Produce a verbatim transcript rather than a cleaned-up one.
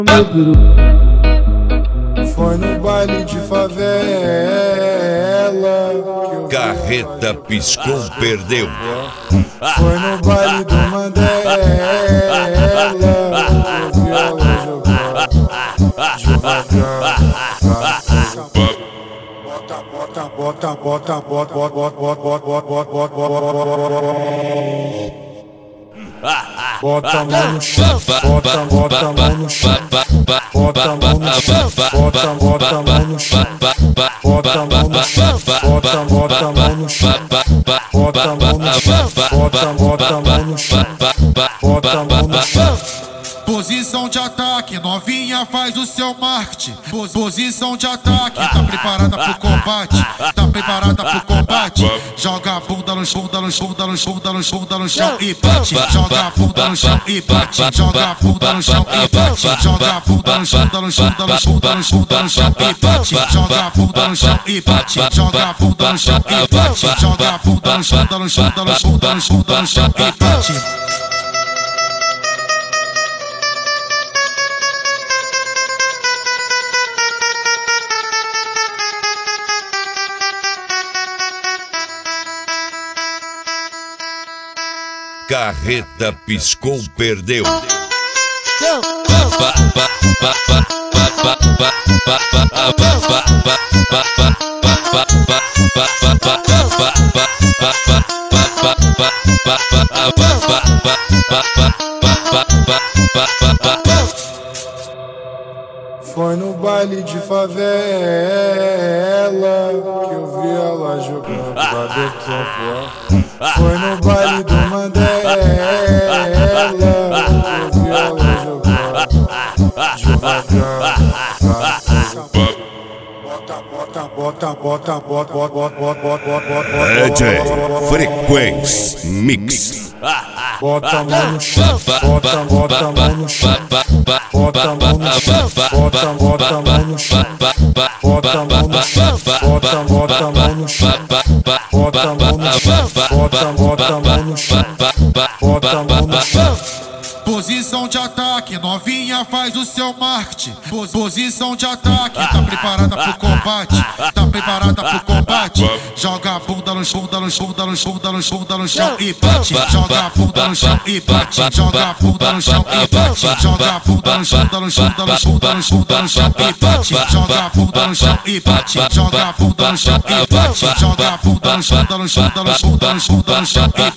Foi no baile de favela que eu Carreta Piscou perdeu. Foi no baile do Mandela que eu vi ela jogar devagar. Bota, bota, bota, bota, bota, bota, bota, bota, bota, bota, bota a mão no chão, bota, bota a mão no chão, bota a mão no chão, bota, bota a mão no chão, bota a mão no chão, bota, bota a mão no chão, bota a mão no chão, bota, bota a mão no chão, bota a mão no chão. Posição de ataque, novinha faz o seu marketing. Posição de ataque, tá preparada pro combate, tá preparada pro combate. Joga a bunda no chão, bunda no chão, bunda no chão, bunda no chão, bunda no chão e bate. Joga a bunda no chão e bate. Joga a bunda no chão e bate. Joga a bunda no chão, bunda no chão, bunda no chão, bunda no chão, bunda no chão e bate. Joga a bunda no chão e bate. Joga a bunda no chão e bate. Joga a bunda no chão, bunda no chão, bunda no chão, bunda no chão, bunda no chão e bate. Carreta Piscou perdeu. Foi no baile de favela que eu vi ela jogando badetão. Foi no baile do Mandela que eu vi ela jogando devagar. Bota, bota, bota, bota, bota, bota, bota, bota, D J Frequência Mix. bota a mão no chão, bota, bota a mão no chão, bota a mão no chão, bota, bota a mão no chão, bota a mão no chão, bota, bota a mão no chão, bota a mão no chão, bota, bota a mão no chão, bota a mão no chão. Posição de ataque, novinha faz o seu marketing. Posição de ataque, tá preparada pro combate, tá preparada pro combate. Joga a bunda no chão, bunda no chão, bunda no chão, bunda no chão, bunda no chão e bate. Joga a bunda no chão e bate. Joga a bunda no chão e bate. Joga a bunda no chão, bunda no chão, bunda no chão, bunda no chão, bunda no chão e bate. Joga a bunda no chão e bate. Joga a bunda no chão e bate. Joga a bunda no chão, bunda no chão, bunda no chão, bunda no chão, bunda no chão e